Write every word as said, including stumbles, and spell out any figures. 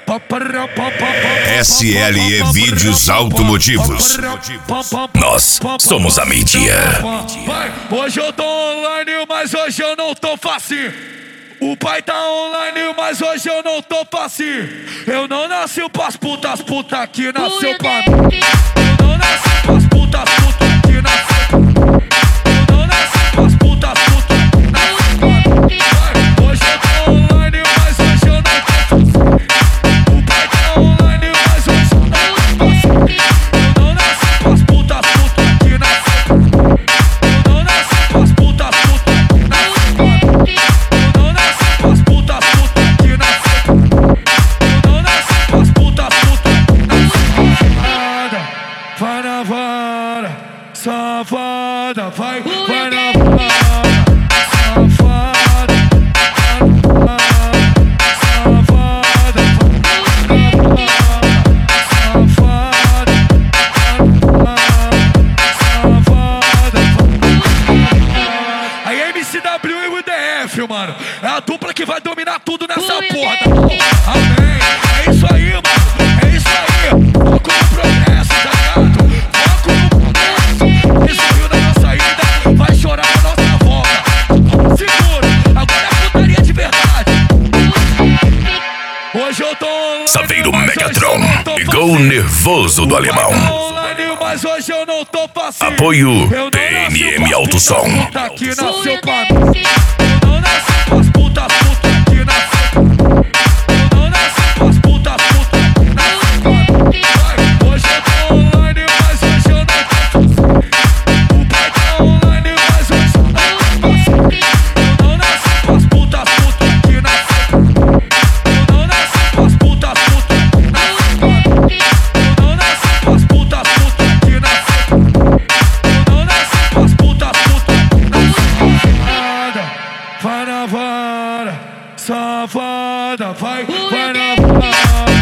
S L E Vídeos Automotivos. Nós somos a mídia. Hoje eu tô online, mas hoje eu não tô facinho. O pai tá online, mas hoje eu não tô facinho. Eu não nasci pras putas, puta que nasceu pra mim. Eu não nasci pras putas, puta que nasceu. Eu não nasci pras putas, puta que nasceu pra mim. Hoje eu tô online, mas hoje eu não tô facinho. O pai tá online, mas hoje eu não tô facinho. Eu não nasci pras putas, puta que nasceu. Eu não nasci pras putas, puta que nasceu pra mim. Eu não nasci pras putas, puta que nasceu. Eu não nasci pras putas, puta que nasceu. Vai na vara, safada, vai, vai na vara, safada, safada, safada, safada. A M C W e o D F, mano, é a dupla que vai dominar tudo nessa porra. Amém. É isso aí, mano. É isso aí. Foco no progresso, tá ligado? Foco no progresso. Isso aí na nossa ida, vai chorar na nossa volta. Segura, agora é putaria de verdade. Hoje eu tô online, Saveiro mas Megatron hoje eu não tô igual o facinho. nervoso do alemão. Eu tô online, mas hoje eu não tô facinho. Apoio Eu não P N nasci M pras Autosom. putas, puta que nasceu pra mim. Eu não nasci pras putas, puta que nasceu. Eu não nasci pras putas, puta que nasceu pra mim. Hoje eu tô online, mas hoje eu não tô facinho. O pai tá online, mas hoje eu não tô facinho. Eu não nasci pras putas, puta que nasceu. Eu não nasci pras putas, puta que nasceu pra mim. Eu não nasci pras putas, puta que nasceu. Eu não nasci pras putas, puta que nasceu. Vai na vara, safada, vai, vai na vara.